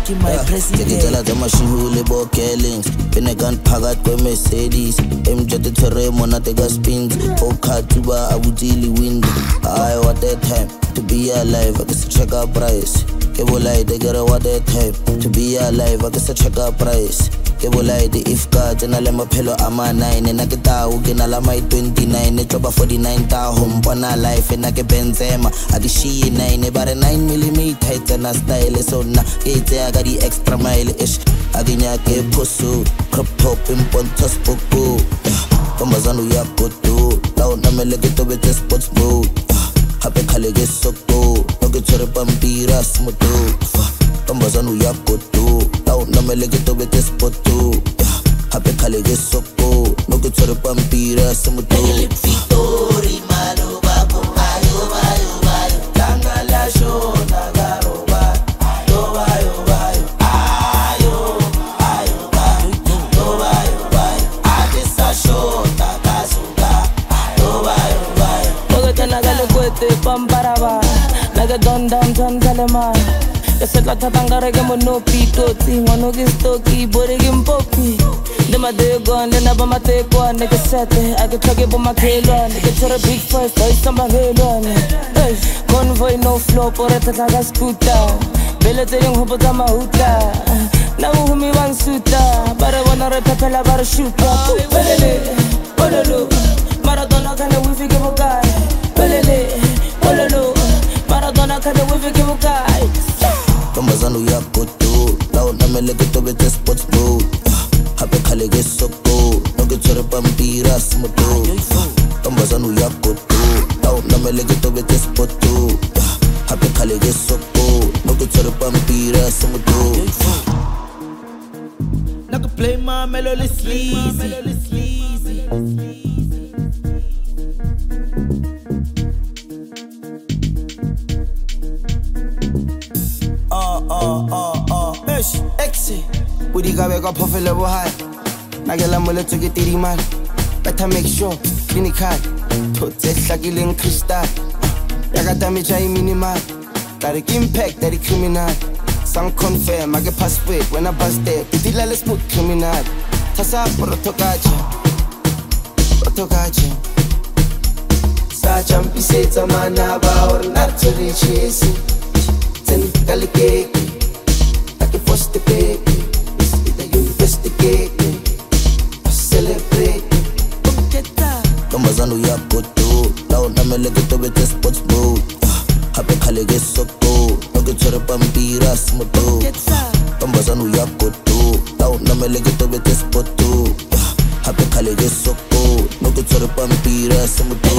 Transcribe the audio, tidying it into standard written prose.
ke my president ke tsela tsa mashihule bo killings pene kan phakat kwe Mercedes MJ tshwere monate ka spins o khatsuba abutile wind I what that time to be alive I guess check up price ke bolai de get what that time to be alive I guess check up price ke bolai de if ka tsena le maphelo a ma 9 na ke tao ke na la my 29 e tloba 49 ta home bona life na ke Benzema a ke shi 9 bare 9mm itsena style so na ke tsaya ka di extra mile ish a ke nya ke phoso crop top imponta spoko kombazano ya koto lao na mele ke tobe te sports mode hape khale ke soko no ke tshwere pampira smoto kombazano ya koto lao na mele ke tobe te sporto hape khale ke soko no ke tshwere pampira smoto victory malo ba ko ayo bayo bayo tanga la shona garoba yo bayo bayo ayo ayo bayo yo bayo bayo adisa shona kasuka yo bayo bayo oke tena gale kwete pamparaba naga don down ton kalema ke setla thatangare ke monopi totsi ngono ke stoki bore ke mpopi de madego le na ba mateko ne ke sete a ke tlhoke bo makhelwane ke tsere big five boy samba helwane hey convoy no flow pore tla ka scooter bele tseleng ho botsa mahuta na bo humi bang suta bare bona re phepela bare shoota belele ololo maradona kana we fike bokai belele ololo maradona kana we fike bokai kombazano ya koto lao na mele ke tobe te sports mode hape khale ke soko no ke tshwere pampira smoto kombazano ya koto lao na mele ke tobe te sporto hape khale ke soko no ke tshwere pampira smoto na ko play my melody sleazy Exi Budi gawe ka phofele bo hai na ke la mole tse ke tiri mal better make sure clinical thotse hlakileng crystal ya ka damage ai minimal that impact that criminal some confirm I get password when I bust there dilale smooth criminal thasa protokache sa champisetsa mana ba or not to reach tsen kalike first the baby, you investigate, celebrate. Kombazano ya koto, lao na mele ke tobe te sports mode. Hape khale ke soko, no ke tshwere pampira smoto. Kombazano ya koto, lao na mele ke tobe te sporto. Hape khale ke soko, no ke tshwere pampira smoto.